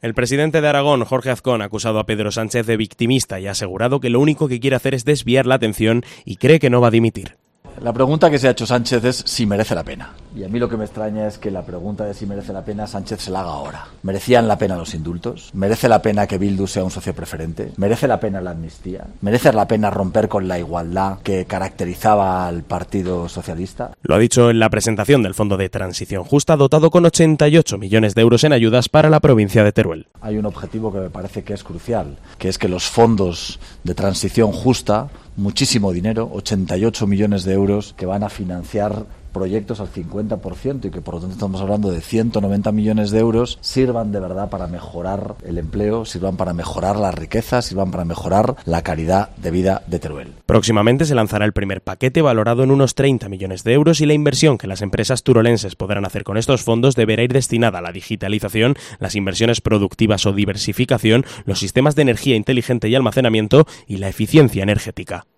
El presidente de Aragón, Jorge Azcón, ha acusado a Pedro Sánchez de victimista y ha asegurado que lo único que quiere hacer es desviar la atención y cree que no va a dimitir. La pregunta que se ha hecho Sánchez es si merece la pena. Y a mí lo que me extraña es que la pregunta de si merece la pena Sánchez se la haga ahora. ¿Merecían la pena los indultos? ¿Merece la pena que Bildu sea un socio preferente? ¿Merece la pena la amnistía? ¿Merece la pena romper con la igualdad que caracterizaba al Partido Socialista? Lo ha dicho en la presentación del Fondo de Transición Justa, dotado con 88 millones de euros en ayudas para la provincia de Teruel. Hay un objetivo que me parece que es crucial, que es que los fondos de transición justa, muchísimo dinero, 88 millones de euros, que van a financiar proyectos al 50% y que por lo tanto estamos hablando de 190 millones de euros, sirvan de verdad para mejorar el empleo, sirvan para mejorar la riqueza, sirvan para mejorar la calidad de vida de Teruel. Próximamente se lanzará el primer paquete valorado en unos 30 millones de euros y la inversión que las empresas turolenses podrán hacer con estos fondos deberá ir destinada a la digitalización, las inversiones productivas o diversificación, los sistemas de energía inteligente y almacenamiento y la eficiencia energética.